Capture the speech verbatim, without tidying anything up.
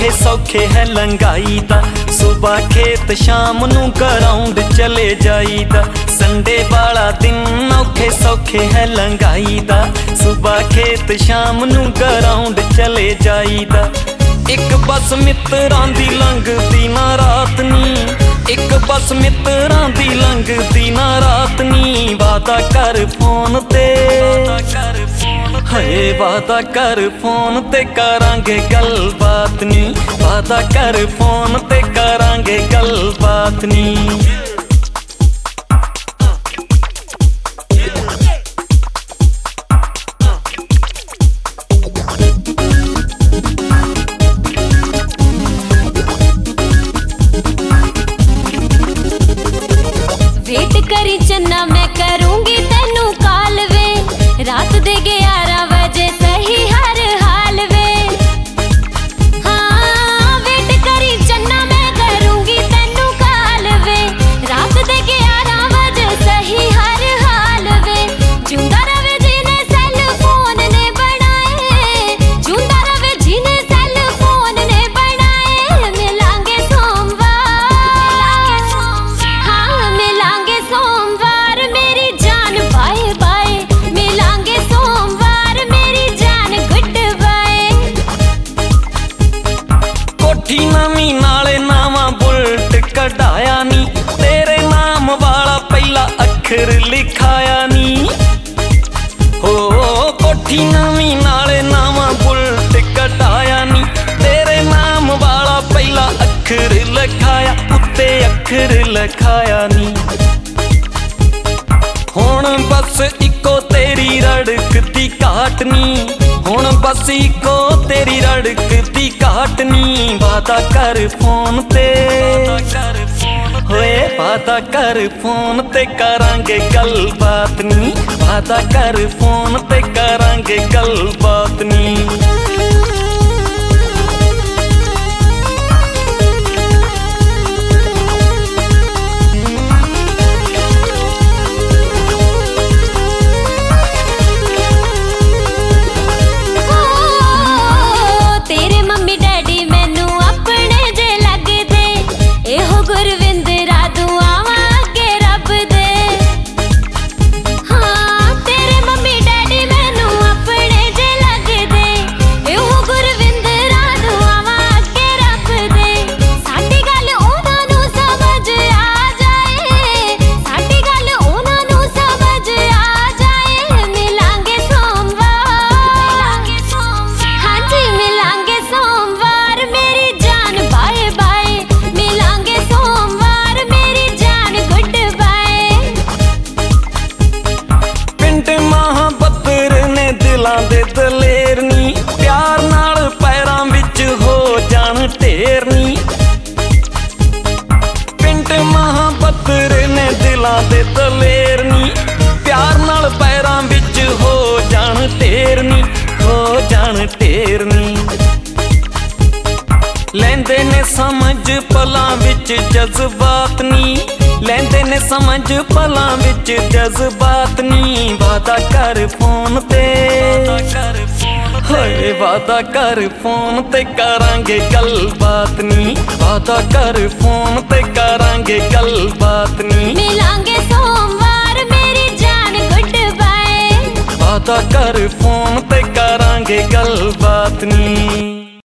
ਔਖੇ ਸੌਖੇ ਹੈ ਲੰਘਾਈਦਾ। ਸੁਬਾ ਖੇਤ ਸ਼ਾਮ ਨੂੰ ਗਰਾਊਂਡ ਚਲੇ ਜਾਈਦਾ। ਸੰਡੇ ਵਾਲਾ ਦਿਨ ਔਖੇ ਸੌਖੇ ਹੈ ਲੰਘਾਈਦਾ। ਸੁਬਾ ਖੇਤ ਸ਼ਾਮ ਨੂੰ ਗਰਾਊਂਡ ਚਲੇ ਜਾਈਦਾ। ਇੱਕ ਬਸ ਮਿੱਤਰਾਂ ਦੀ ਲੰਘਦੀ ਨਾ ਰਾਤ ਨੀ, ਇੱਕ ਬਸ ਮਿੱਤਰਾਂ ਦੀ ਲੰਘਦੀ ਨਾ ਰਾਤ ਨੀ। ਵਾਦਾ ਕਰ ਫੋਨ ਤੇ, ਹਏ ਵਾਦਾ ਕਰ ਫੋਨ ਤੇ ਕਰਾਂਗੇ ਗੱਲਬਾਤ ਨੀ। ਵਾਦਾ ਕਰ ਫੋਨ ਤੇ ਕਰਾਂਗੇ ਗੱਲਬਾਤ ਨੀ। वेट करी चन्ना मैं करूंगी तेनू काल वे। रात दे ग्यारह बजे सही हर हाल वे। हाँ वेट करी चन्ना मैं करूंगी तेनू काल वे। रात दे ग्यारह बजे सही हर हाल वे। जिंदा रवे जिने सेल फोन ने बनाए, जिंदा रवे जिने सेल फोन ने बनाए। मिलांगे सोमवार, हाँ मिलांगे सोमवार मेरी जान बाय बाय। मिलांगे सोमवार मेरी जान गुड बाय। कोठी नवीं नाले नावा बुलट कढ़ाया नी। तेरे नाम वाला पहला अखर लिखाया नी। हो कोठी नवीं नाले नावा बुलट कढ़ाया नी। तेरे नाम वाला पहला अखर लिखाया, उत्ते अखर लिखाया नी। हुण बस इको तेरी रड़कती घाट नी। हुण बस इको तेरी रड़कती घाट नी। वादा कर फोन ते, होए वादा कर फोन ते करांगे गलबात नी। वादा कर फोन ते करांगे गलबात नी। तेरे मम्मी डैडी मैनू अपने जे लगदे। एहो गुरविंदरा दुआवां अगे रब दे। हाँ तेरे मम्मी डैडी मैनू अपने जे लगदे। एहो गुरविंदरा दुआवां अगे रब दे। साडी गल उहनां नू समझ आ जाए, साडी गल उहनां नू समझ आ जाए। मिलांगे सोमवार, हाँ जी मिलांगे सोमवार मेरी जान बाय बाय। मिलांगे सोमवार मेरी जान गुड बाय। पिंड महाबत्तर ने दिलां दे दलेर नी। प्यार नाल पैरां विच हो जाण ढेर नी। पिंड महाबत्तर ने दिलां दे दलेर नी। प्यार नाल पैरां विच हो जाण ढेर नी, हो जाण ढेर नी। लैंदे ने समझ पलां विच जज्बात नी। लैंदे ने समझ पलां विच जज्बात नी। वादा कर फोन ते, होए वादा कर फोन ते करांगे गलबात नी। वादा कर फोन ते करांगे गलबात नी। मिलांगे सोमवार मेरी जान गुड बाय। वादा कर फोन ते करांगे गलबात नी।